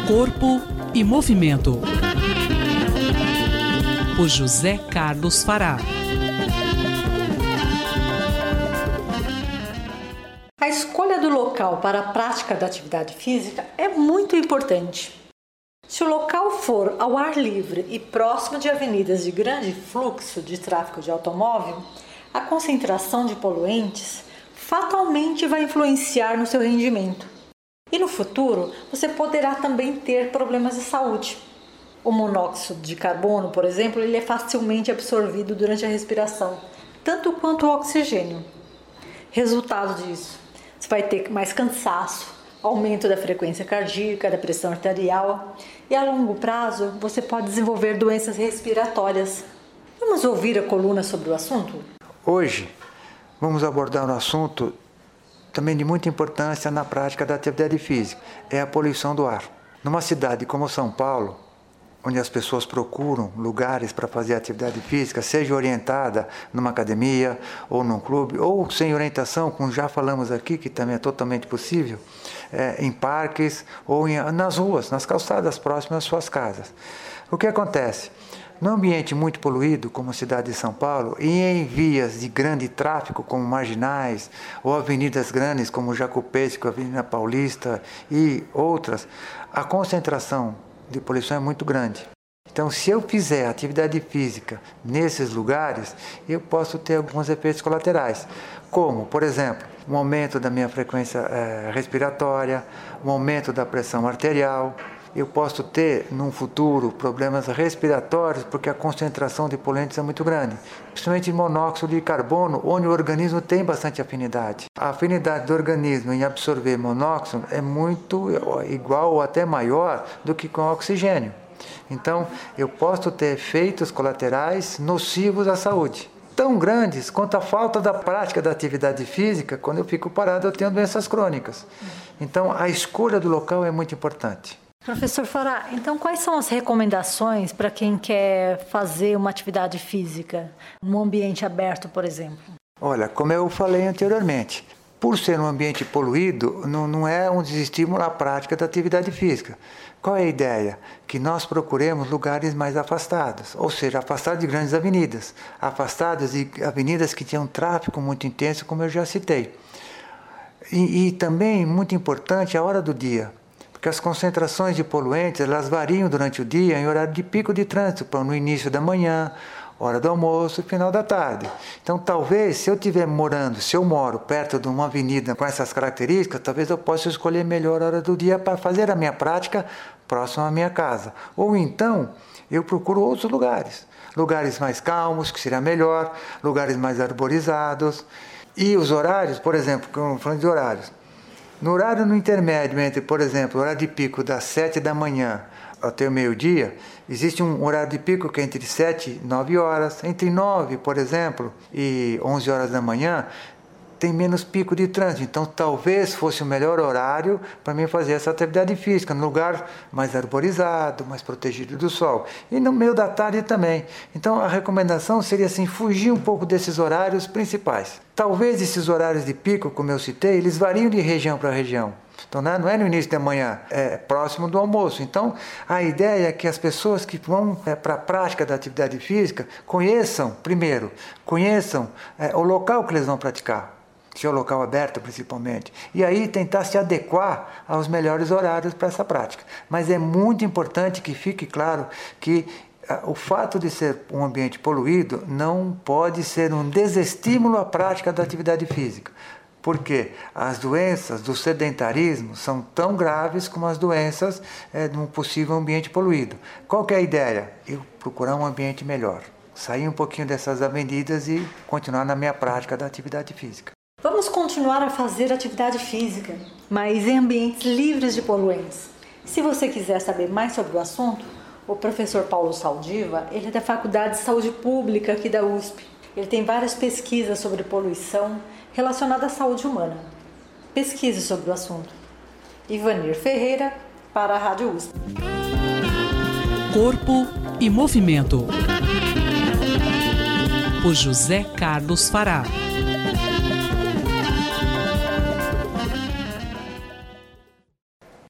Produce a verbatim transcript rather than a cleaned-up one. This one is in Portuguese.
Corpo e Movimento, por José Carlos Fará. A escolha do local para a prática da atividade física é muito importante. Se o local for ao ar livre e próximo de avenidas de grande fluxo de tráfego de automóvel, a concentração de poluentes fatalmente vai influenciar no seu rendimento. E no futuro, você poderá também ter problemas de saúde. O monóxido de carbono, por exemplo, ele é facilmente absorvido durante a respiração, tanto quanto o oxigênio. Resultado disso, você vai ter mais cansaço, aumento da frequência cardíaca, da pressão arterial e a longo prazo você pode desenvolver doenças respiratórias. Vamos ouvir a coluna sobre o assunto? Hoje vamos abordar um assunto também de muita importância na prática da atividade física, é a poluição do ar. Numa cidade como São Paulo, onde as pessoas procuram lugares para fazer atividade física, seja orientada numa academia ou num clube, ou sem orientação, como já falamos aqui, que também é totalmente possível, é, em parques ou em, nas ruas, nas calçadas próximas às suas casas. O que acontece? Num ambiente muito poluído, como a cidade de São Paulo, e em vias de grande tráfego, como marginais, ou avenidas grandes, como Jacopesco, Avenida Paulista e outras, a concentração de poluição é muito grande. Então, se eu fizer atividade física nesses lugares, eu posso ter alguns efeitos colaterais, como, por exemplo, um aumento da minha frequência eh, respiratória, um aumento da pressão arterial. Eu posso ter, num futuro, problemas respiratórios, porque a concentração de poluentes é muito grande, principalmente monóxido de carbono, onde o organismo tem bastante afinidade. A afinidade do organismo em absorver monóxido é muito igual ou até maior do que com oxigênio. Então, eu posso ter efeitos colaterais nocivos à saúde, tão grandes quanto a falta da prática da atividade física. Quando eu fico parado, eu tenho doenças crônicas. Então, a escolha do local é muito importante. Professor Fará, então quais são as recomendações para quem quer fazer uma atividade física num ambiente aberto, por exemplo? Olha, como eu falei anteriormente, por ser um ambiente poluído, não, não é um desestímulo à prática da atividade física. Qual é a ideia? Que nós procuremos lugares mais afastados, ou seja, afastados de grandes avenidas, afastados de avenidas que tinham tráfego muito intenso, como eu já citei. E, e também, muito importante, a hora do dia. Porque as concentrações de poluentes, elas variam durante o dia em horário de pico de trânsito, no início da manhã, hora do almoço e final da tarde. Então, talvez, se eu estiver morando, se eu moro perto de uma avenida com essas características, talvez eu possa escolher melhor a hora do dia para fazer a minha prática próximo à minha casa. Ou então, eu procuro outros lugares. Lugares mais calmos, que seria melhor, lugares mais arborizados. E os horários, por exemplo, falando de horários, no horário no intermédio entre, por exemplo, o horário de pico das sete da manhã até o meio-dia, existe um horário de pico que é entre sete e nove horas. Entre nove, por exemplo, e onze horas da manhã, tem menos pico de trânsito. Então, talvez fosse o melhor horário para mim fazer essa atividade física, num lugar mais arborizado, mais protegido do sol. E no meio da tarde também. Então, a recomendação seria assim, fugir um pouco desses horários principais. Talvez esses horários de pico, como eu citei, eles variam de região para região. Então, não é no início da manhã, é próximo do almoço. Então, a ideia é que as pessoas que vão é, para a prática da atividade física conheçam, primeiro, conheçam é, o local que eles vão praticar. Se é o local aberto, principalmente. E aí tentar se adequar aos melhores horários para essa prática. Mas é muito importante que fique claro que o fato de ser um ambiente poluído não pode ser um desestímulo à prática da atividade física. Porque as doenças do sedentarismo são tão graves como as doenças é, de um possível ambiente poluído. Qual que é a ideia? Eu procurar um ambiente melhor. Sair um pouquinho dessas avenidas e continuar na minha prática da atividade física. Vamos continuar a fazer atividade física, mas em ambientes livres de poluentes. Se você quiser saber mais sobre o assunto, o professor Paulo Saldiva, ele é da Faculdade de Saúde Pública aqui da U S P. Ele tem várias pesquisas sobre poluição relacionada à saúde humana. Pesquise sobre o assunto. Ivanir Ferreira, para a Rádio U S P. Corpo e Movimento, por José Carlos Fará.